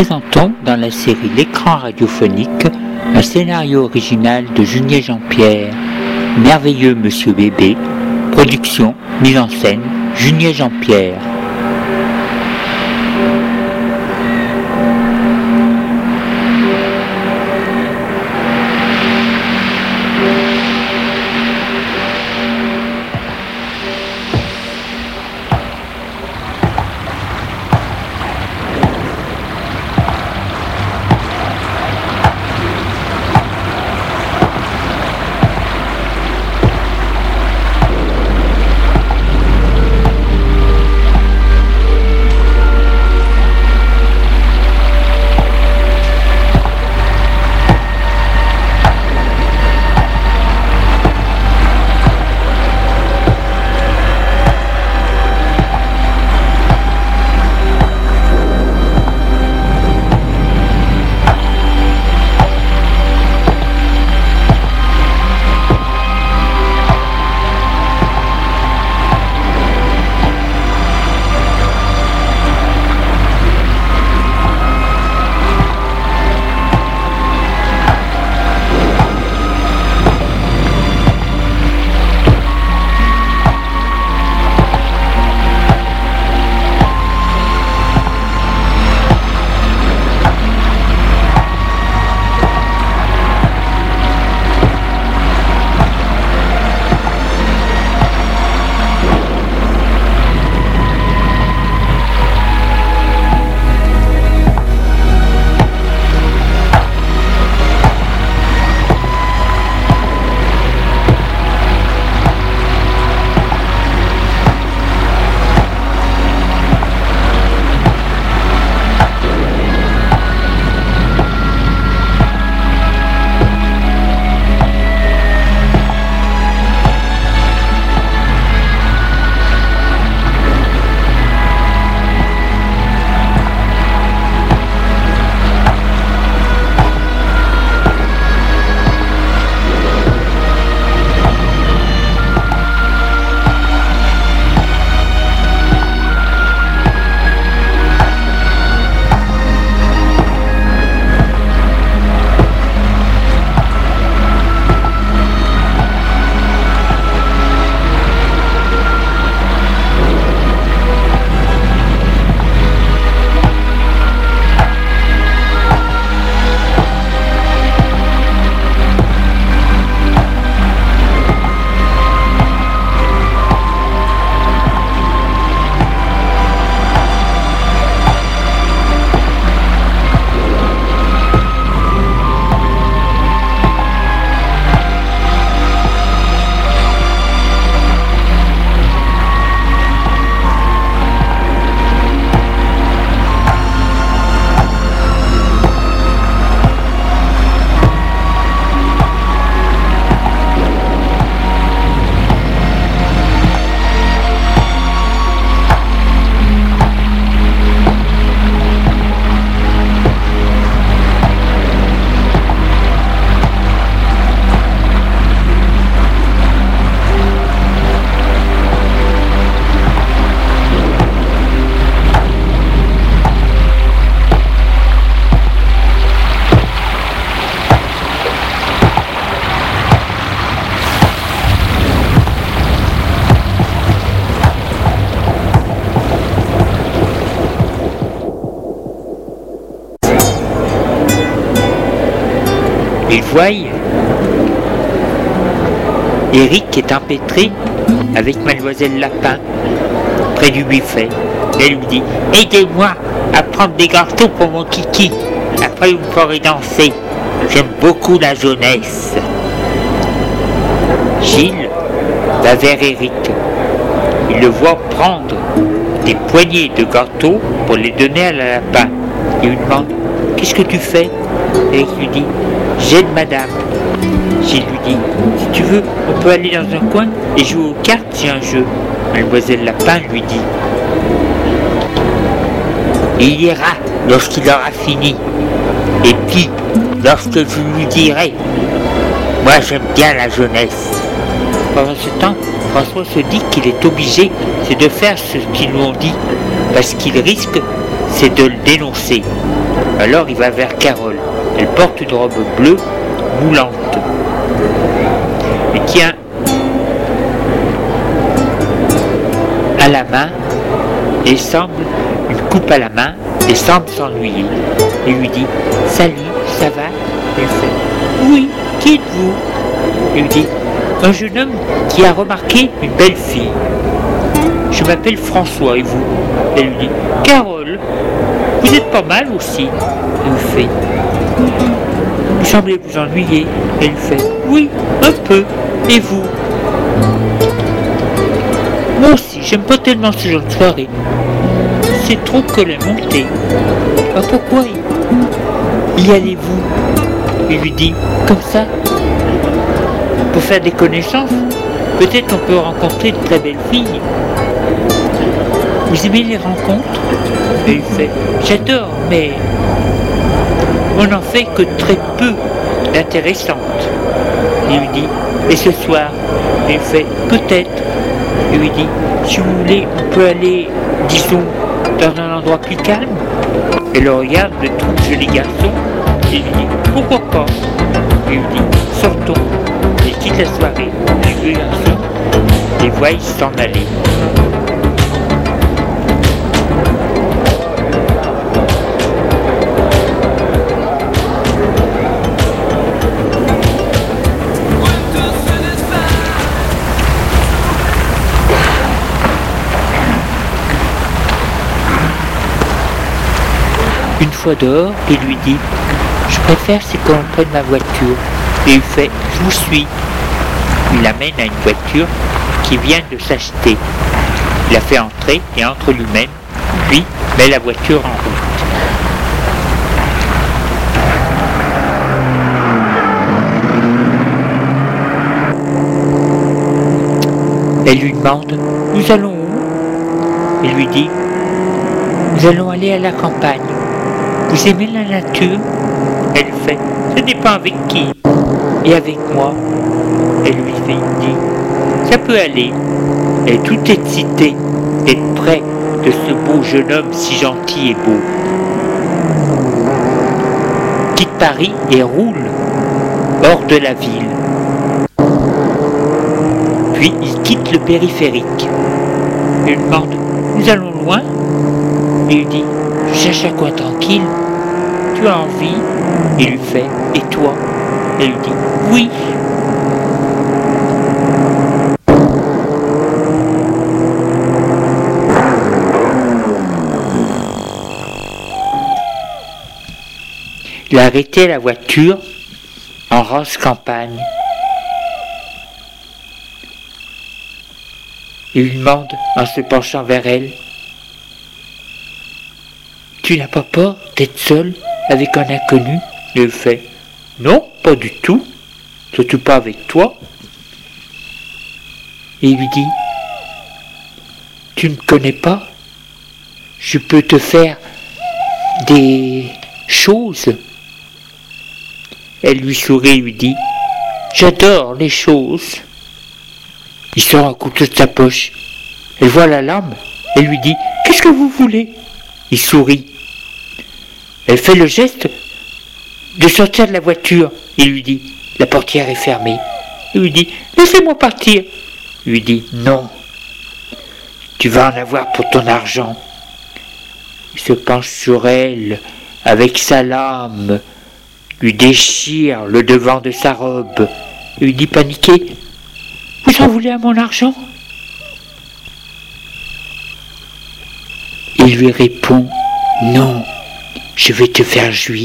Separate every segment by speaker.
Speaker 1: présentons dans la série L'écran radiophonique un scénario original de Junier Jean-Pierre, Merveilleux Monsieur Bébé, production, mise en scène, Junier Jean-Pierre. Ils voient Eric est empêtré avec Mademoiselle Lapin près du buffet. Elle lui dit « Aidez-moi à prendre des gâteaux pour mon kiki. Après vous me ferez danser. J'aime beaucoup la jeunesse. » Gilles va vers Eric. Il le voit prendre des poignées de gâteaux pour les donner à la lapin. Il lui demande « Qu'est-ce que tu fais ?» Eric lui dit « J'aide madame. » Gilles lui dit « Si tu veux, on peut aller dans un coin et jouer aux cartes, c'est un jeu. » Mademoiselle Lapin lui dit « Il ira lorsqu'il aura fini. Et puis, lorsque je lui dirai, moi j'aime bien la jeunesse. » Pendant ce temps, François se dit qu'il est obligé, c'est de faire ce qu'ils lui ont dit, parce qu'il risque, c'est de le dénoncer. Alors il va vers Carole. Elle porte une robe bleue moulante. Et tient à la main et semble une coupe à la main et semble s'ennuyer. Et lui dit « Salut, ça va ?» Elle fait « Oui, qui êtes-vous ?» Il lui dit « Un jeune homme qui a remarqué une belle fille. Je m'appelle François, et vous ?» Elle lui dit « Carole, vous êtes pas mal aussi. » Il lui fait « Vous semblez vous ennuyer. » Elle lui fait « Oui, un peu. Et vous ?» Moi aussi, j'aime pas tellement ce genre de soirée. C'est trop que la montée. Ah, pourquoi y allez-vous? Il lui dit comme ça. Pour faire des connaissances, peut-être on peut rencontrer de très belles filles. Vous aimez les rencontres? Et il fait j'adore, mais on n'en fait que très peu d'intéressantes. Il lui dit et ce soir? Et il fait peut-être. Il lui dit si vous voulez, on peut aller, disons, dans un endroit plus calme. Et le regarde le tout joli garçon et lui dit pourquoi pas? Il lui dit sortons. Il quitte la soirée, le vieux garçon les voit s'en aller. Une fois dehors, il lui dit « Je préfère c'est qu'on prenne ma voiture. » Et il fait « Je vous suis. » Il l'amène à une voiture qui vient de s'acheter. Il la fait entrer et entre lui-même, puis met la voiture en route. Elle lui demande « Nous allons où ?» Il lui dit « Nous allons aller à la campagne. Vous aimez la nature ?» Elle fait « Ça dépend avec qui. » Et avec moi. Elle lui dit « Ça peut aller. » Elle est toute excitée d'être près de ce beau jeune homme si gentil et beau. Quitte Paris et roule hors de la ville. Puis il quitte le périphérique. Elle lui demande « Nous allons loin ?» Il lui dit « Je cherche un coin tranquille. Tu as envie ?» Il lui fait « Et toi ?» Elle lui dit « Oui. » Il a arrêté la voiture en rase campagne. Il lui demande en se penchant vers elle « Tu n'as pas peur d'être seul avec un inconnu ?» Il fait « Non, pas du tout, surtout pas avec toi. » Et il lui dit « Tu ne me connais pas? Je peux te faire des choses. » Elle lui sourit et lui dit « J'adore les choses. » Il sort un couteau de sa poche. Elle voit la lame. Elle lui dit « Qu'est-ce que vous voulez ?» Il sourit. Elle fait le geste de sortir de la voiture. Il lui dit « La portière est fermée. » Il lui dit « Laissez-moi partir. » Il lui dit « Non. Tu vas en avoir pour ton argent. » Il se penche sur elle avec sa lame, lui déchire le devant de sa robe. Il lui dit paniqué « Vous en voulez à mon argent ?» Il lui répond « Non, je vais te faire jouir. »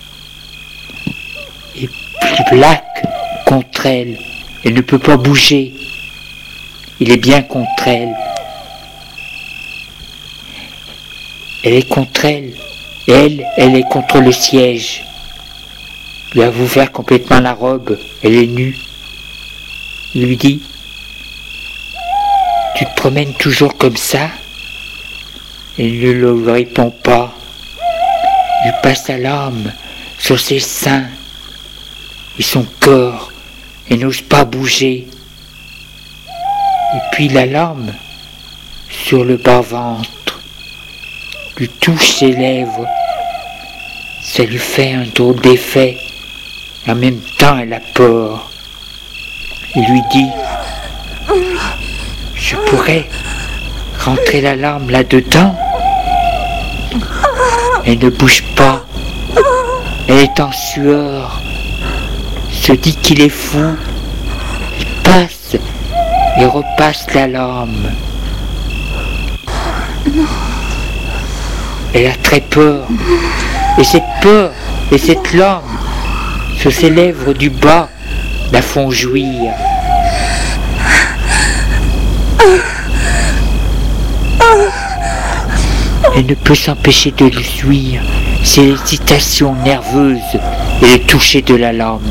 Speaker 1: Et il plaque contre elle. Elle ne peut pas bouger. Il est bien contre elle. Elle est contre elle. Et elle est contre le siège. Il a ouvert complètement la robe. Elle est nue. Il lui dit « Tu te promènes toujours comme ça ?» Elle ne le répond pas. Il passe sa lame sur ses seins et son corps et n'ose pas bouger. Et puis la lame sur le bas-ventre lui touche ses lèvres Ça lui fait un drôle d'effet. En même temps, elle a peur. Il lui dit, je pourrais rentrer la larme là-dedans. Elle ne bouge pas. Elle est en sueur. Se dit qu'il est fou. Il passe et repasse la larme. Elle a très peur. Et cette peur et cette larme sur ses lèvres du bas la font jouir. Elle ne peut s'empêcher de le jouir. C'est l'excitation nerveuse et le toucher de la larme.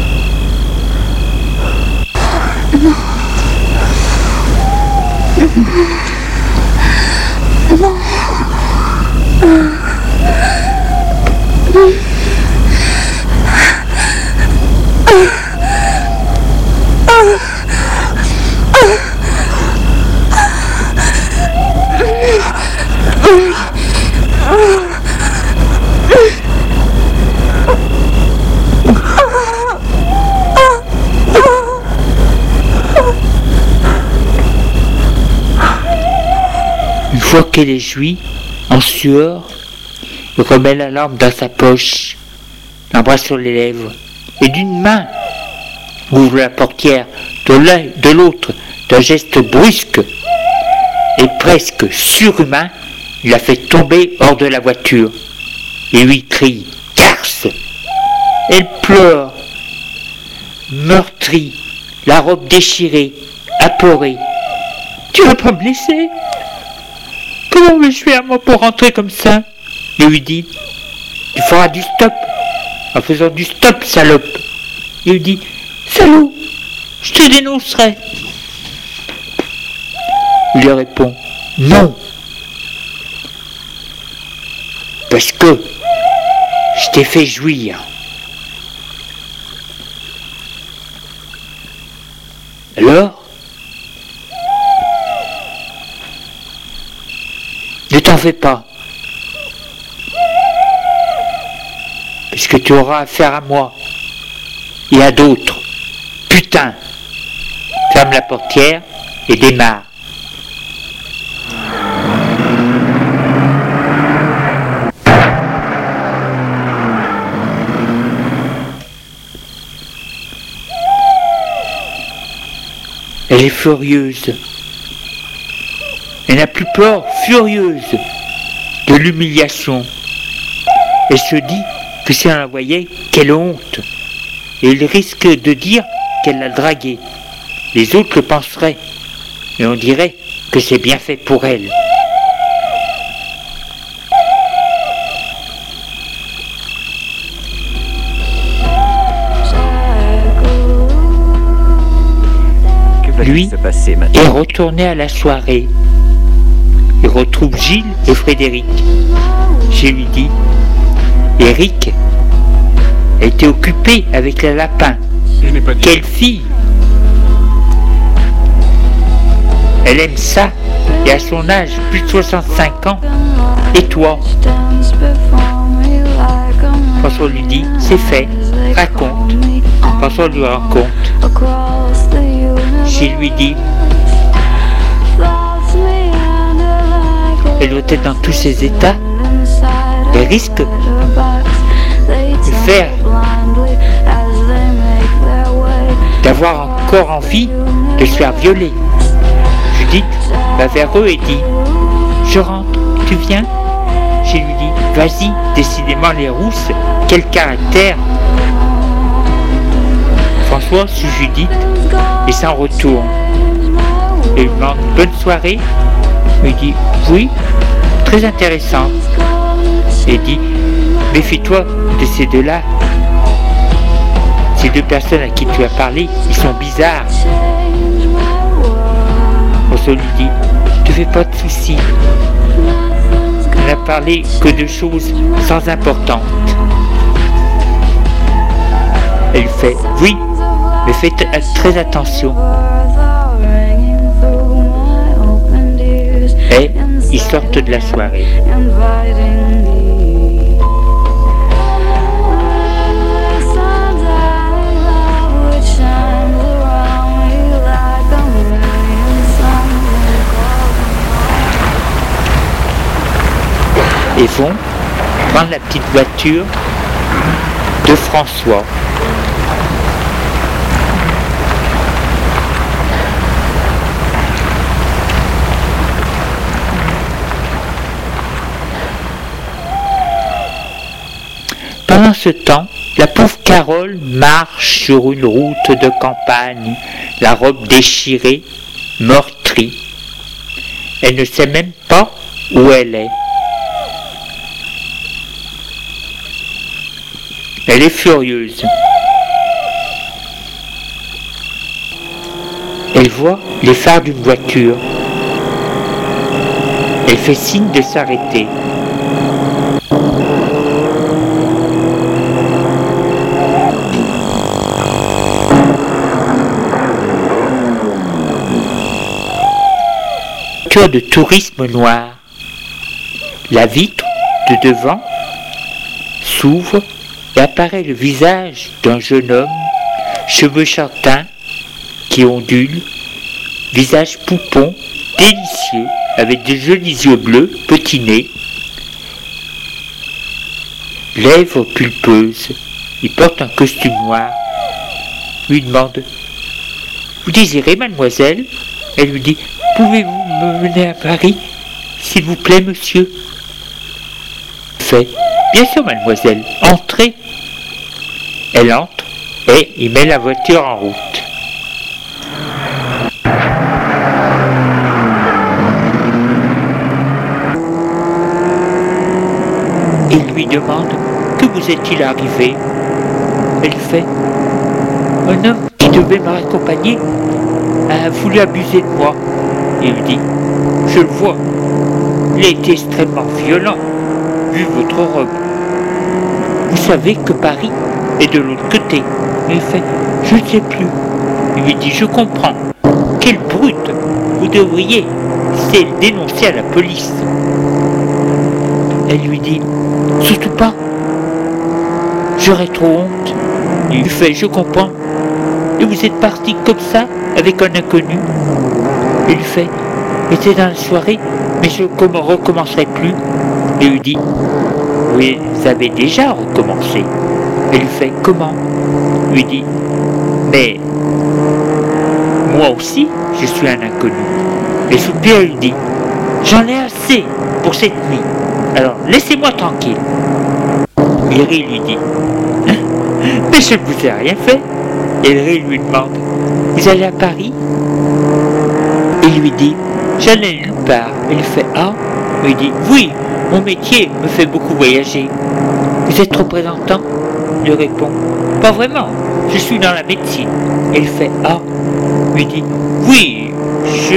Speaker 1: Une fois qu'elle est jouie, en sueur, il remet la lampe dans sa poche, l'embrasse sur les lèvres, et d'une main ouvre la portière, de l'autre, d'un geste brusque et presque surhumain, il la fait tomber hors de la voiture et lui crie « Garce !» Elle pleure, meurtrie, la robe déchirée, apeurée. « Tu vas pas me laisser ? Comment vais-je faire moi pour rentrer comme ça ?» Il lui dit « Tu feras du stop, en faisant du stop, salope !» Il lui dit « Salaud, je te dénoncerai !» Il lui répond « Non, parce que je t'ai fait jouir. » Alors, ne t'en fais pas, parce que tu auras affaire à moi et à d'autres. Putain, ferme la portière et démarre. Elle est furieuse. Elle n'a plus peur, furieuse, de l'humiliation. Elle se dit que si on la voyait, quelle honte. Et il risque de dire qu'elle l'a dragué. Les autres le penseraient. Et on dirait que c'est bien fait pour elle. Lui est retourné à la soirée. Il retrouve Gilles et Frédéric. Je lui dis, Eric a été occupé avec le lapin. Quelle fille! Elle aime ça, et à son âge, plus de 65 ans. Et toi? François lui dit, c'est fait, raconte. François lui raconte. Gilles lui dit, elle doit être dans tous ses états. Elle risque de faire, d'avoir encore envie de se faire violer. Judith va vers eux et dit, je rentre, tu viens? Je lui dis, vas-y, décidément les rousses, quel caractère. François suit Judith et s'en retourne. Et lui demande bonne soirée. Il dit oui, très intéressant. Et dit méfie-toi de ces deux-là. Ces deux personnes à qui tu as parlé, ils sont bizarres. François lui dit ne te fais pas de soucis. On n'a parlé que de choses sans importance. Elle lui fait oui, mais faites très attention. Et ils sortent de la soirée. et vont prendre la petite voiture de François. Pendant ce temps, la pauvre Carole marche sur une route de campagne, la robe déchirée, meurtrie. Elle ne sait même pas où elle est. Elle est furieuse. Elle voit les phares d'une voiture. Elle fait signe de s'arrêter. De tourisme noir. La vitre de devant s'ouvre et apparaît le visage d'un jeune homme, cheveux châtains qui ondulent, visage poupon, délicieux, avec de jolis yeux bleus, petits nez, lèvres pulpeuses. Il porte un costume noir. Lui demande: vous désirez, mademoiselle? Elle lui dit: pouvez-vous me mener à Paris, s'il vous plaît, monsieur? Fait: bien sûr, mademoiselle, entrez. Elle entre et il met la voiture en route. Il lui demande: que vous est-il arrivé? Elle fait: un homme qui devait me raccompagner a voulu abuser de moi. Il lui dit: je le vois, il a été extrêmement violent, vu votre robe. Vous savez que Paris est de l'autre côté. Il fait: je ne sais plus. Il lui dit: je comprends. Quelle brute! Vous devriez le dénoncer à la police. Elle lui dit: surtout pas. J'aurais trop honte. Il lui fait: je comprends. Et vous êtes parti comme ça, avec un inconnu? Il lui fait: j'étais dans la soirée, mais je ne recommencerai plus. Il lui dit: oui, vous avez déjà recommencé. Il lui fait: comment? Il lui dit: mais moi aussi, je suis un inconnu. Et soupir, il lui dit: j'en ai assez pour cette nuit. Alors, laissez-moi tranquille. Il lui dit: mais je ne vous ai rien fait. Et lui demande: vous allez à Paris? Il lui dit: j'en ai nulle part. Il fait: ah? Il dit: oui, mon métier me fait beaucoup voyager. Vous êtes représentant? Il répond: pas vraiment, je suis dans la médecine. Il fait: ah? Il dit: oui, je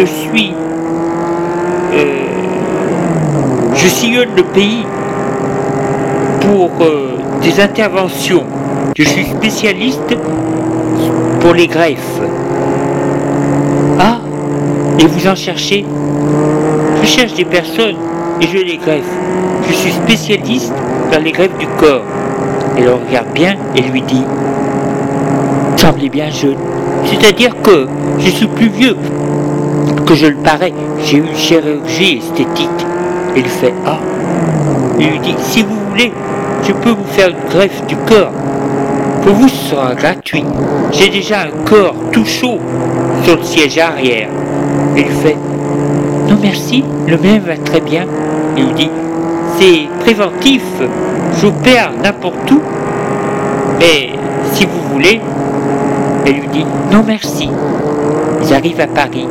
Speaker 1: sillonne le pays pour des interventions. Je suis spécialiste pour les greffes. Ah? Et vous en cherchez? Je cherche des personnes et je les greffe. Je suis spécialiste dans les greffes du corps. Elle le regarde bien et lui dit: vous semblez bien jeune. C'est-à-dire que je suis plus vieux que je le parais. J'ai eu une chirurgie esthétique. Elle fait: ah? Il lui dit: si vous voulez, je peux vous faire une greffe du corps. Pour vous, ce sera gratuit. J'ai déjà un corps tout chaud sur le siège arrière. Il lui fait: non merci, le mien va très bien. Il lui dit: c'est préventif, j'opère n'importe où. Mais si vous voulez. Elle lui dit: non merci. Ils arrivent à Paris.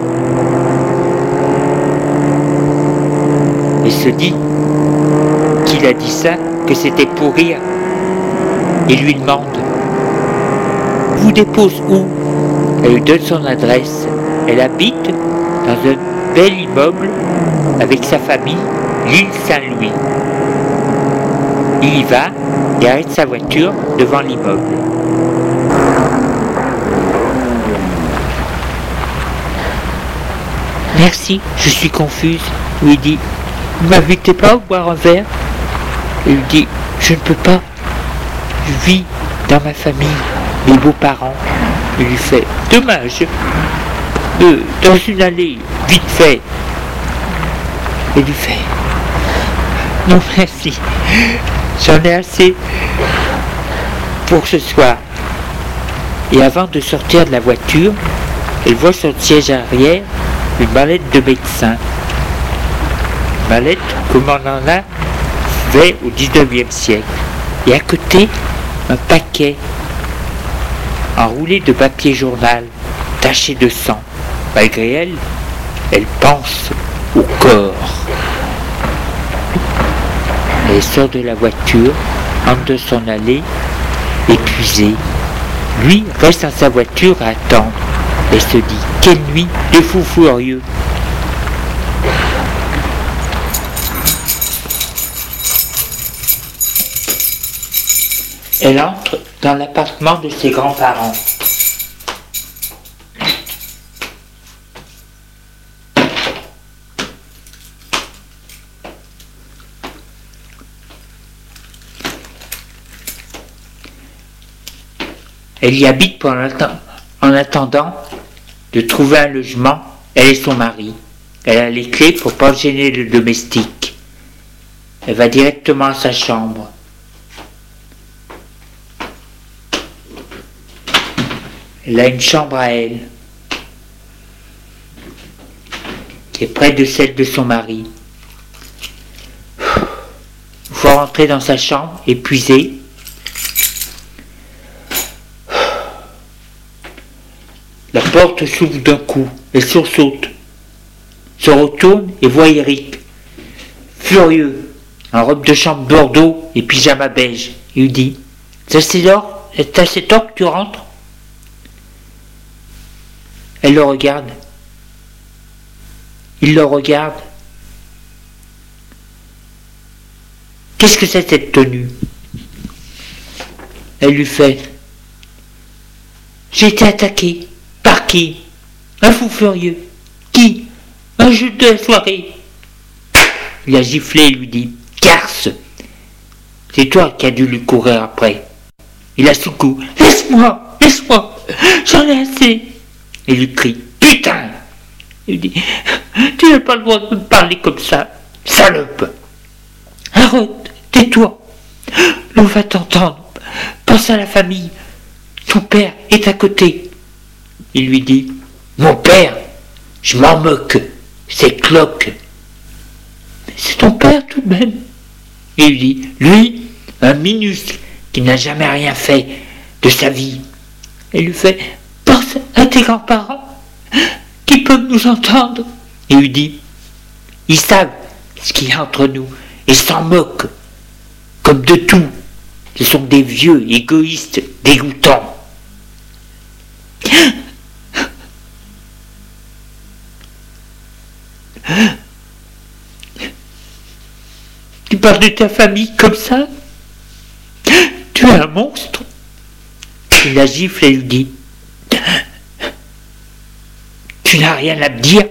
Speaker 1: Il se dit qu'il a dit ça, que c'était pour rire. Il lui demande: vous dépose où? Elle lui donne son adresse. Elle habite dans un bel immeuble avec sa famille, l'île Saint-Louis. Il y va et arrête sa voiture devant l'immeuble. Merci, je suis confuse. Il lui dit: vous m'invitez pas à boire un verre? Il lui dit: je ne peux pas. Je vis dans ma famille, mes beaux-parents. Il lui fait: dommage. Dans une allée, vite fait. Il lui fait: Non merci, j'en ai assez pour ce soir. Et avant de sortir de la voiture, elle voit sur le siège arrière une mallette de médecin. Une mallette comme on en a fait au 19e siècle. Et à côté, un paquet enroulé de papier journal, taché de sang. Malgré elle, elle pense au corps. Elle sort de la voiture, entre de son allée, épuisée. Lui reste dans sa voiture à attendre. Elle se dit, quelle nuit de fou furieux. Elle entre dans l'appartement de ses grands-parents. Elle y habite en attendant de trouver un logement, elle et son mari. Elle a les clés pour ne pas gêner le domestique. Elle va directement à sa chambre. Elle a une chambre à elle, qui est près de celle de son mari. Il faut rentrer dans sa chambre, épuisée. La porte s'ouvre d'un coup, elle sursaute, se retourne et voit Eric, furieux, en robe de chambre bordeaux et pyjama beige. Il lui dit, c'est assez tard que tu rentres? Elle le regarde. Il le regarde. Qu'est-ce que c'est cette tenue? Elle lui fait, j'ai été attaquée. Par qui? Un fou furieux. Qui? Un jeu de la soirée. Il a giflé et lui dit, garce, c'est toi qui as dû lui courir après. Il a secoué, laisse-moi, j'en ai assez. Il lui crie, putain. Il lui dit, tu n'as pas le droit de me parler comme ça, salope. Arrête, tais-toi. On va t'entendre. Pense à la famille. Ton père est à côté. Il lui dit, mon père, je m'en moque, c'est Cloque. Mais c'est ton père tout de même. Il lui dit, lui, un minuscule qui n'a jamais rien fait de sa vie. Il lui fait, pense à tes grands-parents qui peuvent nous entendre. Il lui dit, ils savent ce qu'il y a entre nous et s'en moquent, comme de tout. Ce sont des vieux égoïstes dégoûtants. Tu parles de ta famille comme ça? Tu es un monstre. Il la gifle et lui dit, tu n'as rien à me dire.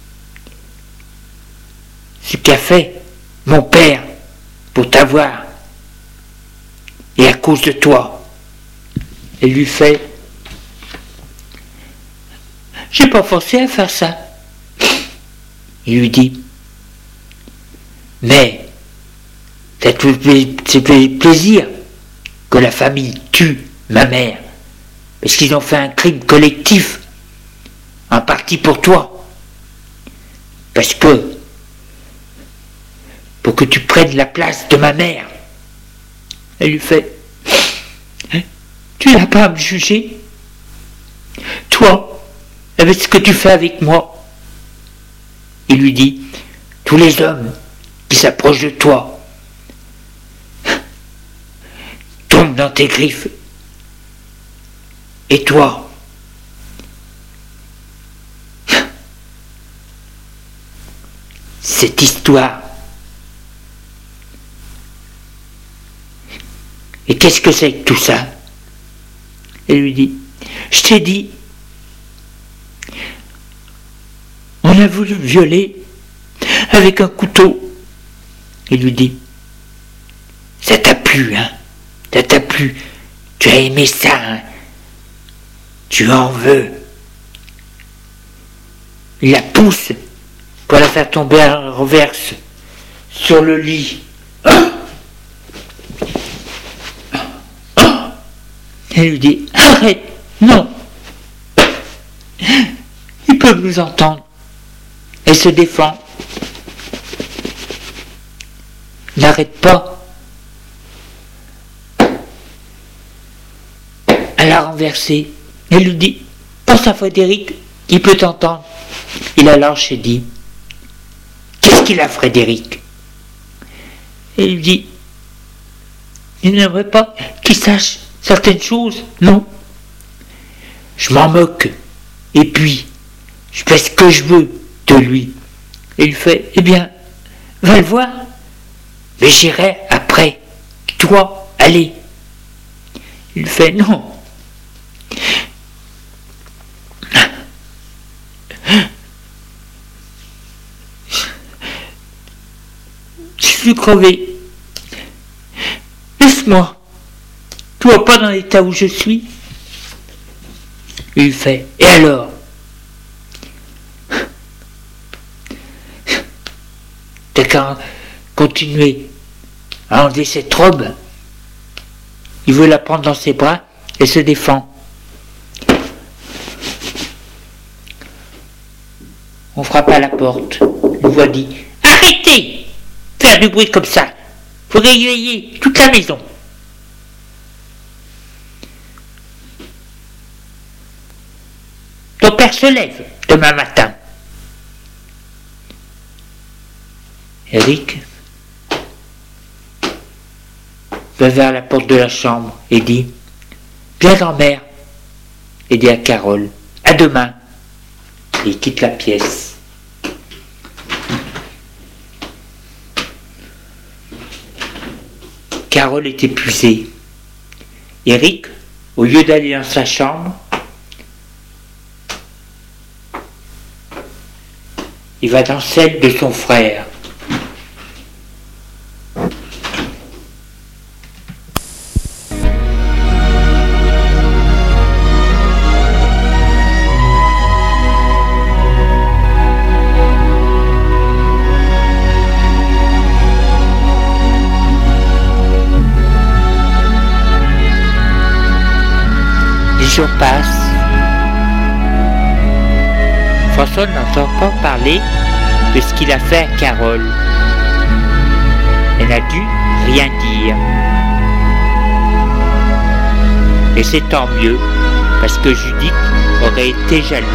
Speaker 1: Ce qu'a fait mon père pour t'avoir, et à cause de toi. Elle lui fait, j'ai pas forcé à faire ça. Il lui dit, mais ça te fait plaisir que la famille tue ma mère, parce qu'ils ont fait un crime collectif, en partie pour toi, parce que pour que tu prennes la place de ma mère. Elle lui fait, tu n'as pas à me juger, toi, avec ce que tu fais avec moi. Il lui dit, tous les hommes qui s'approchent de toi tombent dans tes griffes. Et toi, cette histoire, et qu'est-ce que c'est que tout ça? Elle lui dit, je t'ai dit, on a voulu le violer avec un couteau. Il lui dit, ça t'a plu, hein? Ça t'a plu. Tu as aimé ça, hein? Tu en veux. Il la pousse pour la faire tomber en reverse sur le lit Elle lui dit, arrête, non. Ils peuvent nous entendre. Elle se défend. N'arrête pas. Elle a renversé. Elle lui dit, pense à Frédéric, il peut t'entendre. Il a lâché et dit, qu'est-ce qu'il a Frédéric? Elle lui dit, il n'aimerait pas qu'il sache certaines choses, non. Je m'en moque. Et puis, je fais ce que je veux de lui. Et il fait, eh bien, va le voir. Mais j'irai après. Toi, allez. Il fait, non. Je suis crevé. Laisse-moi. Tu vois pas dans l'état où je suis? Il fait, et alors? T'as qu'à continuer à enlever cette robe. Il veut la prendre dans ses bras et se défend. On frappe à la porte. Une voix dit, arrêtez! Faire du bruit comme ça. Vous réveillez toute la maison. Ton père se lève demain matin. Eric va vers la porte de la chambre et dit, viens grand-mère, et dit à Carole, à demain. Et il quitte la pièce. Carole est épuisée. Eric, au lieu d'aller dans sa chambre, il va dans celle de son frère. Les jours passent. François n'entend pas parler de ce qu'il a fait à Carole. Elle n'a dû rien dire. Et c'est tant mieux, parce que Judith aurait été jalouse.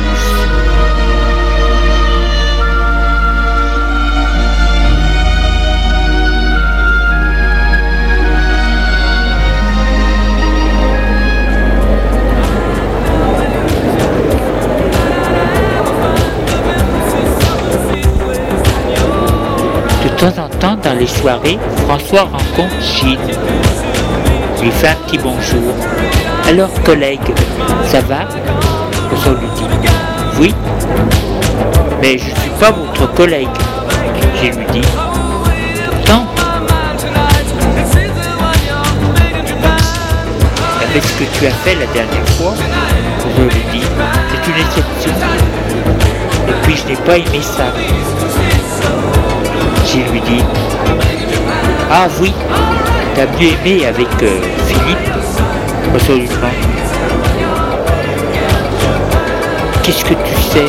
Speaker 1: De temps en temps, dans les soirées, François rencontre Gilles. Lui fait un petit bonjour. Alors, collègue, ça va? François lui dit, oui, mais je ne suis pas votre collègue. Gilles lui dit, pourtant, avec ce que tu as fait la dernière fois, François lui dit, c'est une exception. Et puis, je n'ai pas aimé ça. Gilles lui dit, ah oui, t'as mieux aimé avec Philippe? François lui demande, qu'est-ce que tu sais?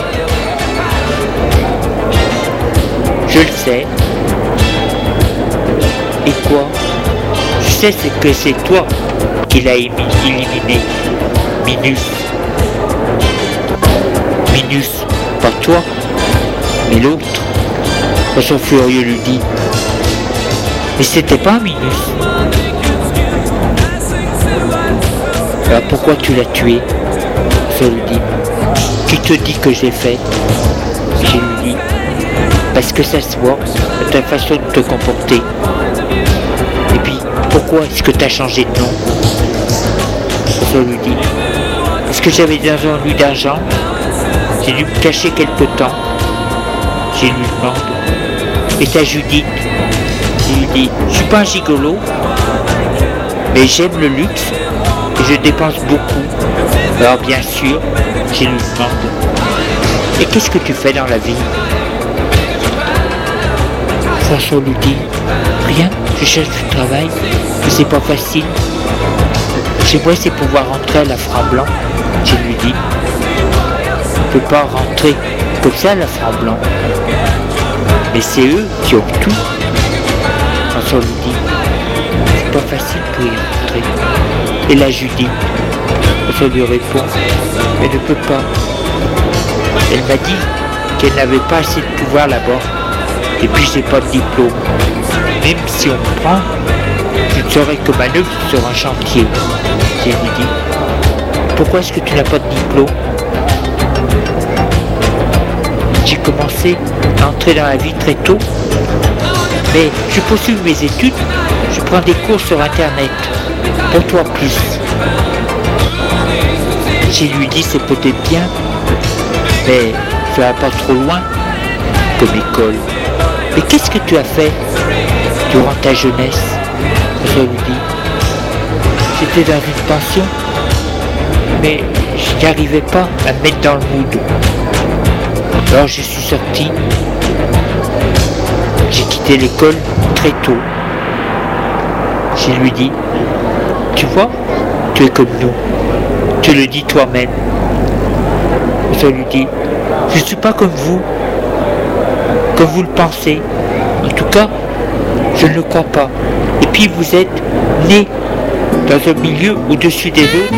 Speaker 1: Je le sais. Et quoi? Je sais c'est que c'est toi qui l'as éliminé, Minus. Minus, pas toi, mais l'autre. Son furieux lui dit, mais c'était pas un Minus. Alors pourquoi tu l'as tué? Ça lui dit, qui te dit que j'ai fait? Je lui dis, parce que ça se voit de ta façon de te comporter. Et puis, pourquoi est-ce que tu as changé de nom? Ça lui dit, est-ce que j'avais des ennuis d'argent? J'ai dû me cacher quelque temps. Je lui demande, et ta Judith? Il lui dit, je suis pas un gigolo, mais j'aime le luxe et je dépense beaucoup. Alors bien sûr, je lui demande, et qu'est-ce que tu fais dans la vie? François lui dit, Rien, je cherche du travail, mais c'est pas facile. J'aimerais c'est pouvoir rentrer à la Franc-Blanc, je lui dis. On peut pas rentrer comme ça à la Franc-Blanc. Mais c'est eux qui ont tout. François lui dit, c'est pas facile pour y rentrer. Et là Judith, François lui répond, elle ne peut pas. Elle m'a dit qu'elle n'avait pas assez de pouvoir là-bas. Et puis j'ai pas de diplôme. Même si on me prend, je ne serai que manœuvre sur un chantier. Et elle lui dit, pourquoi est-ce que tu n'as pas de diplôme? J'ai commencé à entrer dans la vie très tôt, mais je poursuis mes études, je prends des cours sur internet, pour toi plus. J'ai lui dit c'est peut-être bien, mais ça va pas trop loin comme école. Mais qu'est-ce que tu as fait durant ta jeunesse? Je lui dis, j'étais dans une pension, mais je n'arrivais pas à me mettre dans le mood. Alors je suis sorti, j'ai quitté l'école très tôt. Je lui dis, tu vois, tu es comme nous, tu le dis toi-même. Je lui dis, je ne suis pas comme vous le pensez. En tout cas, je ne le crois pas. Et puis vous êtes né dans un milieu au-dessus des autres.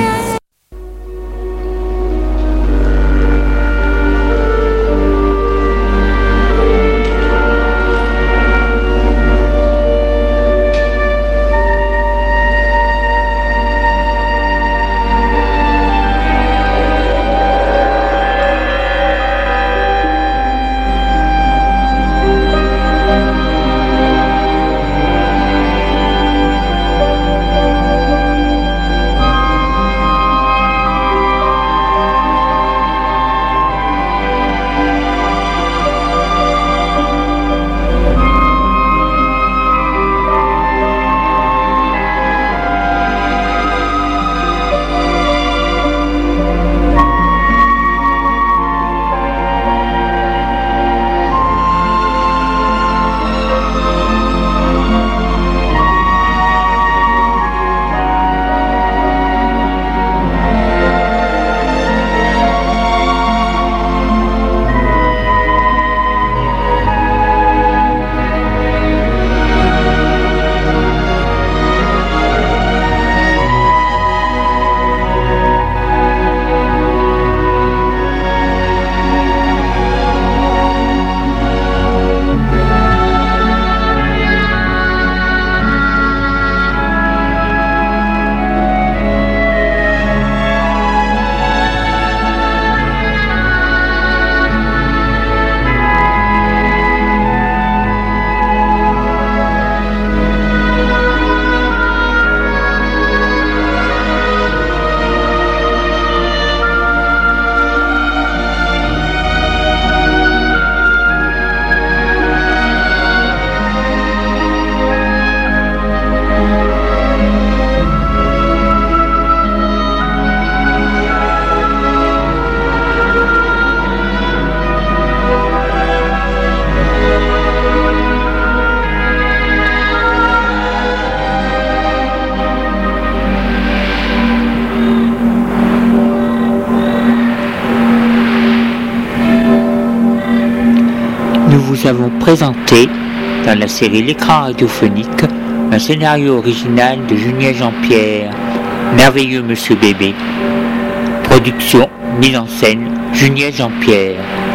Speaker 1: Nous vous avons présenté, dans la série L'écran radiophonique, un scénario original de Julien Jean-Pierre, Merveilleux Monsieur Bébé. Production, mise en scène, Julien Jean-Pierre.